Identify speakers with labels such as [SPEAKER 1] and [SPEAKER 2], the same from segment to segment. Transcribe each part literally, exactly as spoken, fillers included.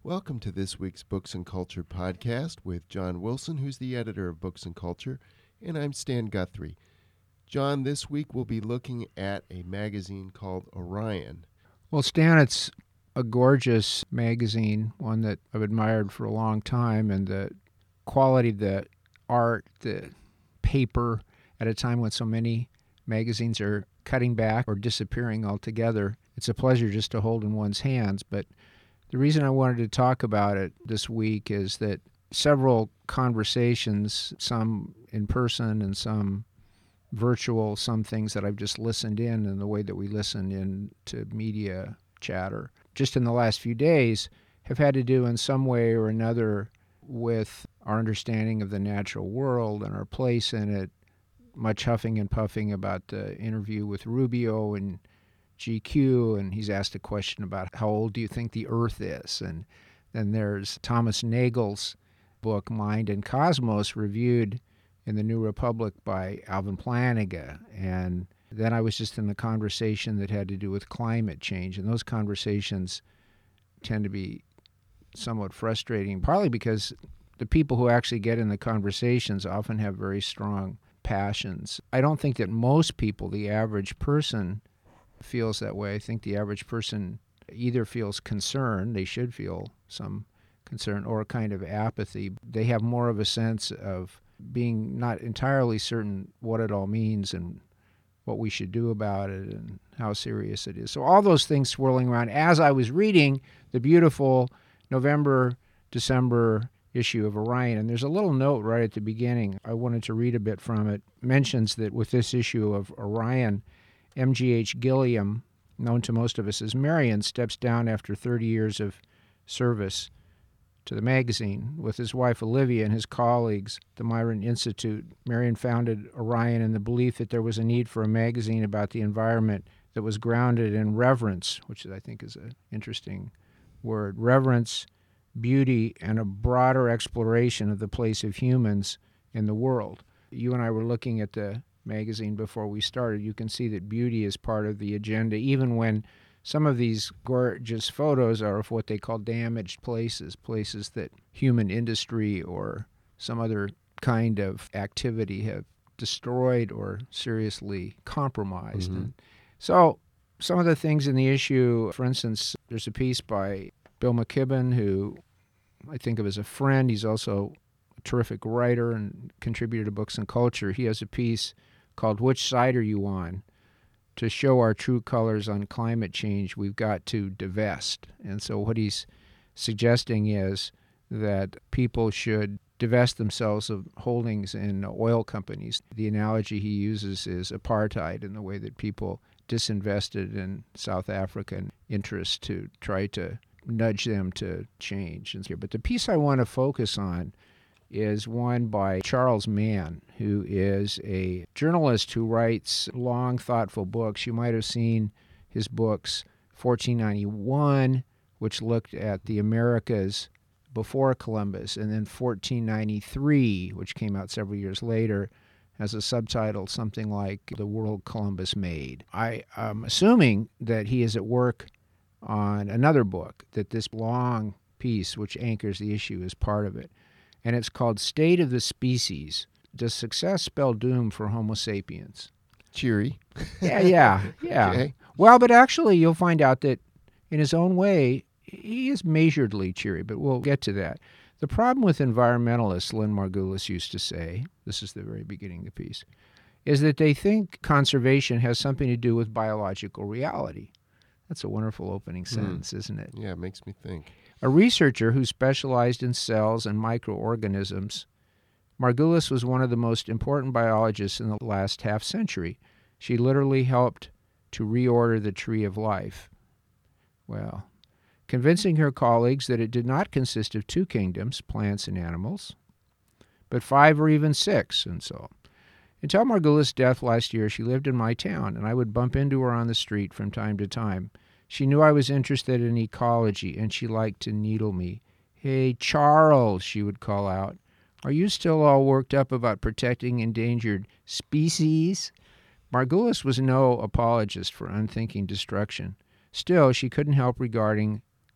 [SPEAKER 1] Welcome to this week's Books and Culture podcast with John Wilson, who's the editor of Books and Culture, and I'm Stan Guthrie. John, this week we'll be looking at a magazine called Orion.
[SPEAKER 2] Well, Stan, it's a gorgeous magazine, one that I've admired for a long time, and the quality of the art, the paper, at a time when so many magazines are cutting back or disappearing altogether. It's a pleasure just to hold in one's hands, but the reason I wanted to talk about it this week is that several conversations, some in person and some virtual, some things that I've just listened in and the way that we listen in to media chatter, just in the last few days, have had to do in some way or another with our understanding of the natural world and our place in it, much huffing and puffing about the interview with Rubio and G Q, and he's asked a question about how old do you think the Earth is? And then there's Thomas Nagel's book, Mind and Cosmos, reviewed in the New Republic by Alvin Plantinga. And then I was just in the conversation that had to do with climate change, and those conversations tend to be somewhat frustrating, partly because the people who actually get in the conversations often have very strong passions. I don't think that most people, the average person, feels that way. I think the average person either feels concern, they should feel some concern, or a kind of apathy. They have more of a sense of being not entirely certain what it all means and what we should do about it and how serious it is. So all those things swirling around as I was reading the beautiful November, December issue of Orion. And there's a little note right at the beginning. I wanted to read a bit from it. It mentions that with this issue of Orion, M G H Gilliam, known to most of us as Marion, steps down after thirty years of service to the magazine. With his wife Olivia and his colleagues at the Myron Institute, Marion founded Orion in the belief that there was a need for a magazine about the environment that was grounded in reverence, which I think is an interesting word, reverence, beauty, and a broader exploration of the place of humans in the world. You and I were looking at the magazine before we started. You can see that beauty is part of the agenda, even when some of these gorgeous photos are of what they call damaged places, places that human industry or some other kind of activity have destroyed or seriously compromised.
[SPEAKER 1] Mm-hmm.
[SPEAKER 2] And so some of the things in the issue, for instance, there's a piece by Bill McKibben, who I think of as a friend. He's also a terrific writer and contributor to Books and Culture. He has a piece called Which Side Are You On? To show our true colors on climate change, we've got to divest. And so what he's suggesting is that people should divest themselves of holdings in oil companies. The analogy he uses is apartheid, in the way that people disinvested in South African interests to try to nudge them to change. But the piece I want to focus on is one by Charles Mann, who is a journalist who writes long, thoughtful books. You might have seen his books, fourteen ninety-one, which looked at the Americas before Columbus, and then fourteen ninety-three, which came out several years later, has a subtitle something like The World Columbus Made. I am assuming that he is at work on another book, that this long piece, which anchors the issue, is part of it. And it's called State of the Species. Does success spell doom for Homo sapiens?
[SPEAKER 1] Cheery.
[SPEAKER 2] Yeah, yeah, yeah.
[SPEAKER 1] Okay.
[SPEAKER 2] Well, but actually you'll find out that in his own way, he is measuredly cheery, but we'll get to that. The problem with environmentalists, Lynn Margulis used to say, this is the very beginning of the piece, is that they think conservation has something to do with biological reality. That's a wonderful opening sentence, mm. isn't it?
[SPEAKER 1] Yeah, it makes me think.
[SPEAKER 2] A researcher who specialized in cells and microorganisms, Margulis was one of the most important biologists in the last half century. She literally helped to reorder the tree of life. Well, convincing her colleagues that it did not consist of two kingdoms, plants and animals, but five or even six, and so on. Until Margulis' death last year, she lived in my town, and I would bump into her on the street from time to time. She knew I was interested in ecology, and she liked to needle me. "Hey, Charles," she would call out, "are you still all worked up about protecting endangered species?" Margulis was no apologist for unthinking destruction. Still, she couldn't help regarding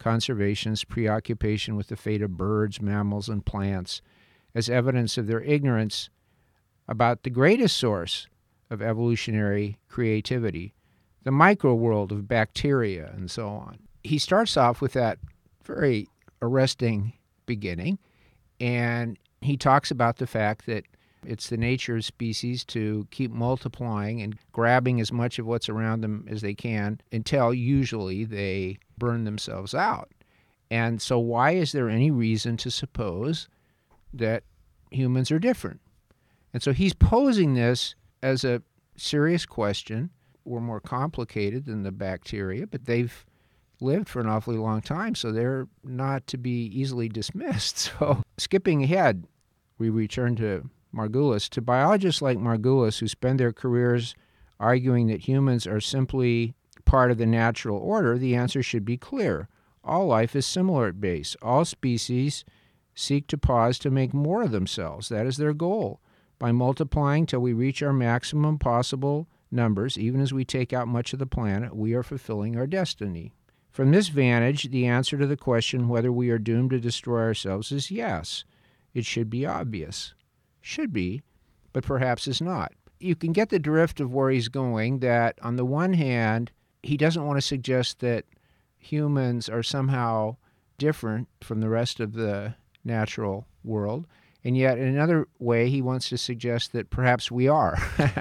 [SPEAKER 2] conservationists' preoccupation with the fate of birds, mammals, and plants as evidence of their ignorance about the greatest source of evolutionary creativity, the micro-world of bacteria and so on. He starts off with that very arresting beginning, and he talks about the fact that it's the nature of species to keep multiplying and grabbing as much of what's around them as they can until usually they burn themselves out. And so why is there any reason to suppose that humans are different? And so he's posing this as a serious question. We're more complicated than the bacteria, but they've lived for an awfully long time, so they're not to be easily dismissed. So skipping ahead, we return to Margulis. To biologists like Margulis, who spend their careers arguing that humans are simply part of the natural order, the answer should be clear. All life is similar at base. All species seek to pause to make more of themselves. That is their goal. By multiplying till we reach our maximum possible numbers, even as we take out much of the planet, we are fulfilling our destiny. From this vantage, the answer to the question whether we are doomed to destroy ourselves is yes. It should be obvious. Should be, but perhaps is not. You can get the drift of where he's going, that on the one hand, he doesn't want to suggest that humans are somehow different from the rest of the natural world, and yet in another way, he wants to suggest that perhaps we are.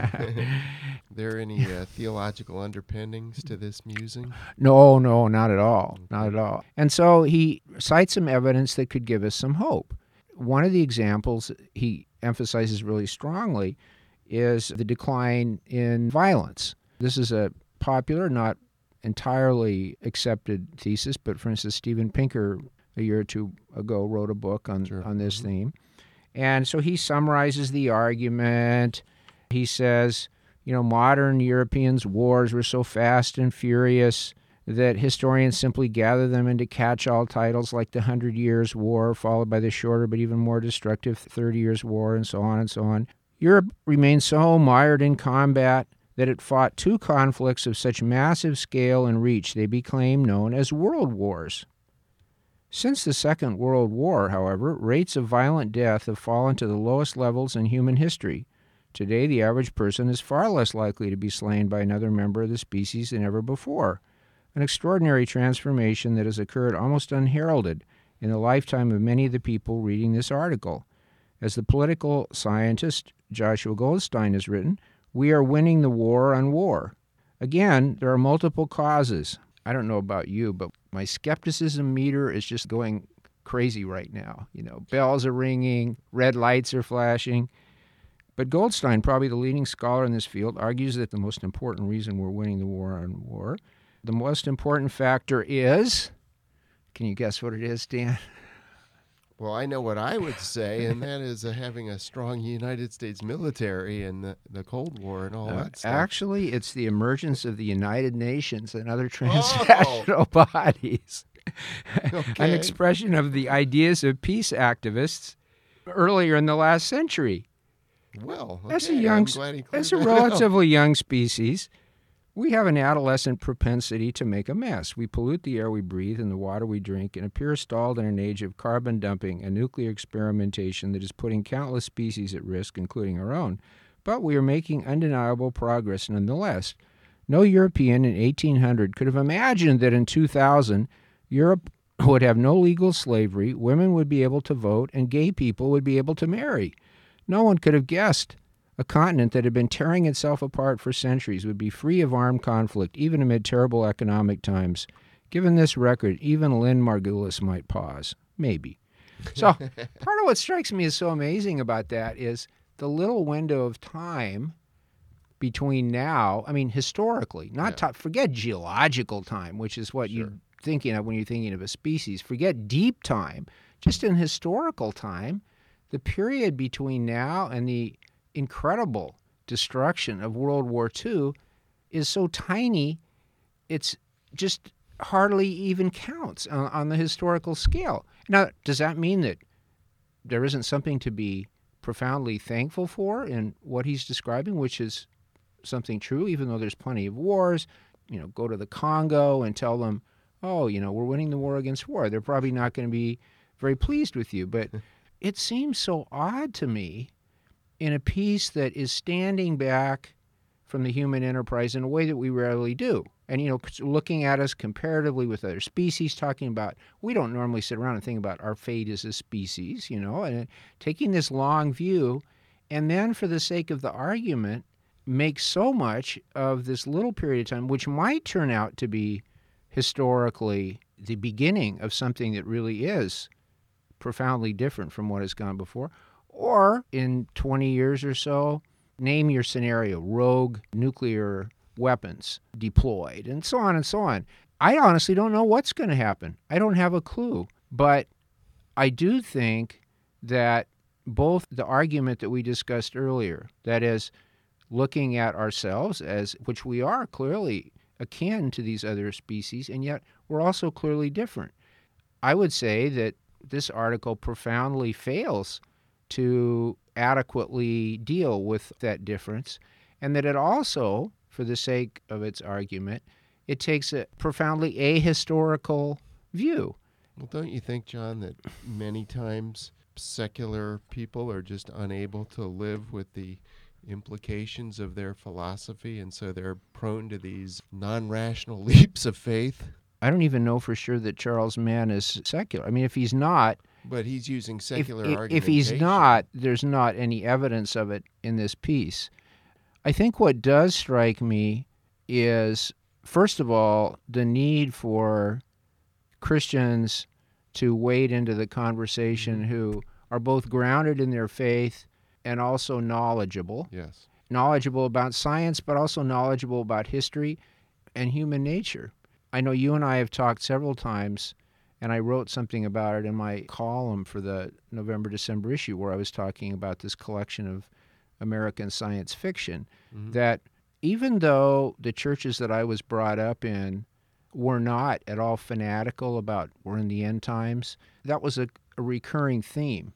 [SPEAKER 1] There any uh, theological underpinnings to this musing?
[SPEAKER 2] No, no, not at all. Not at all. And so he cites some evidence that could give us some hope. One of the examples he emphasizes really strongly is the decline in violence. This is a popular, not entirely accepted thesis, but for instance, Steven Pinker a year or two ago wrote a book on, sure. on this mm-hmm. theme. And so he summarizes the argument. He says, you know, modern Europeans' wars were so fast and furious that historians simply gather them into catch-all titles like the Hundred Years' War, followed by the shorter but even more destructive Thirty Years' War, and so on and so on. Europe remained so mired in combat that it fought two conflicts of such massive scale and reach they became known as world wars. Since the Second World War, however, rates of violent death have fallen to the lowest levels in human history. Today, the average person is far less likely to be slain by another member of the species than ever before. An extraordinary transformation that has occurred almost unheralded in the lifetime of many of the people reading this article. As the political scientist Joshua Goldstein has written, we are winning the war on war. Again, there are multiple causes. I don't know about you, but my skepticism meter is just going crazy right now. You know, bells are ringing, red lights are flashing. But Goldstein, probably the leading scholar in this field, argues that the most important reason we're winning the war on war, the most important factor is, can you guess what it is, Dan?
[SPEAKER 1] Well, I know what I would say, and that is uh, having a strong United States military and the, the Cold War and all uh, that stuff.
[SPEAKER 2] Actually, it's the emergence of the United Nations and other transnational oh. bodies. Okay. An expression of the ideas of peace activists earlier in the last century.
[SPEAKER 1] Well, okay.
[SPEAKER 2] as a young, as a relatively young species, we have an adolescent propensity to make a mess. We pollute the air we breathe and the water we drink and appear stalled in an age of carbon dumping and nuclear experimentation that is putting countless species at risk, including our own. But we are making undeniable progress nonetheless. No European in eighteen hundred could have imagined that in two thousand, Europe would have no legal slavery, women would be able to vote, and gay people would be able to marry. No one could have guessed a continent that had been tearing itself apart for centuries would be free of armed conflict, even amid terrible economic times. Given this record, even Lynn Margulis might pause. Maybe. So part of what strikes me as so amazing about that is the little window of time between now, I mean, historically, not yeah. to, forget geological time, which is what sure. you're thinking of when you're thinking of a species. Forget deep time. Just in historical time, the period between now and the incredible destruction of World War Two is so tiny, it's just hardly even counts on, on the historical scale. Now, does that mean that there isn't something to be profoundly thankful for in what he's describing, which is something true, even though there's plenty of wars? You know, go to the Congo and tell them, oh, you know, we're winning the war against war. They're probably not going to be very pleased with you. But it seems so odd to me in a piece that is standing back from the human enterprise in a way that we rarely do. And, you know, looking at us comparatively with other species, talking about, we don't normally sit around and think about our fate as a species, you know, and taking this long view, and then for the sake of the argument, make so much of this little period of time, which might turn out to be historically the beginning of something that really is profoundly different from what has gone before. Or in twenty years or so, name your scenario, rogue nuclear weapons deployed, and so on and so on. I honestly don't know what's going to happen. I don't have a clue. But I do think that both the argument that we discussed earlier, that is, looking at ourselves as, which we are clearly akin to these other species, and yet we're also clearly different. I would say that this article profoundly fails to adequately deal with that difference, and that it also, for the sake of its argument, it takes a profoundly ahistorical view.
[SPEAKER 1] Well, don't you think, John, that many times secular people are just unable to live with the implications of their philosophy, and so they're prone to these non-rational leaps of faith?
[SPEAKER 2] I don't even know for sure that Charles Mann is secular. I mean, if he's not...
[SPEAKER 1] But he's using secular
[SPEAKER 2] if, if,
[SPEAKER 1] argumentation.
[SPEAKER 2] If he's not, there's not any evidence of it in this piece. I think what does strike me is, first of all, the need for Christians to wade into the conversation mm-hmm. who are both grounded in their faith and also knowledgeable.
[SPEAKER 1] Yes.
[SPEAKER 2] Knowledgeable about science, but also knowledgeable about history and human nature. I know you and I have talked several times, and I wrote something about it in my column for the November-December issue where I was talking about this collection of American science fiction, mm-hmm. that even though the churches that I was brought up in were not at all fanatical about we're in the end times, that was a, a recurring theme.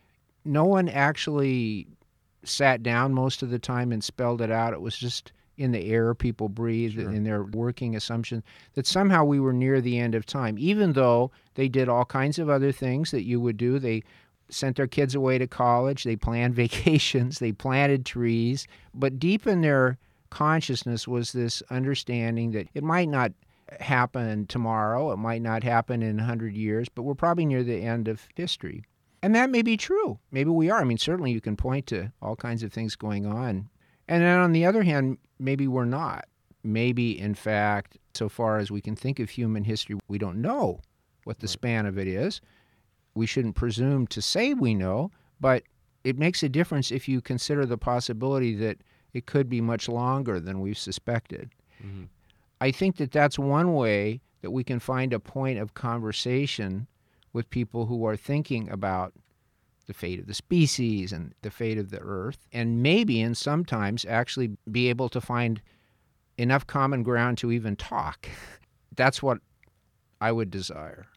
[SPEAKER 2] No one actually sat down most of the time and spelled it out. It was just in the air people breathed, sure. in their working assumption that somehow we were near the end of time, even though they did all kinds of other things that you would do. They sent their kids away to college, they planned vacations, they planted trees, but deep in their consciousness was this understanding that it might not happen tomorrow, it might not happen in a hundred years, but we're probably near the end of history. And that may be true. Maybe we are. I mean, certainly you can point to all kinds of things going on. And then on the other hand, maybe we're not. Maybe, in fact, so far as we can think of human history, we don't know what the right. span of it is. We shouldn't presume to say we know, but it makes a difference if you consider the possibility that it could be much longer than we've suspected. Mm-hmm. I think that that's one way that we can find a point of conversation with people who are thinking about the fate of the species and the fate of the earth, and maybe, and sometimes, actually be able to find enough common ground to even talk. That's what I would desire.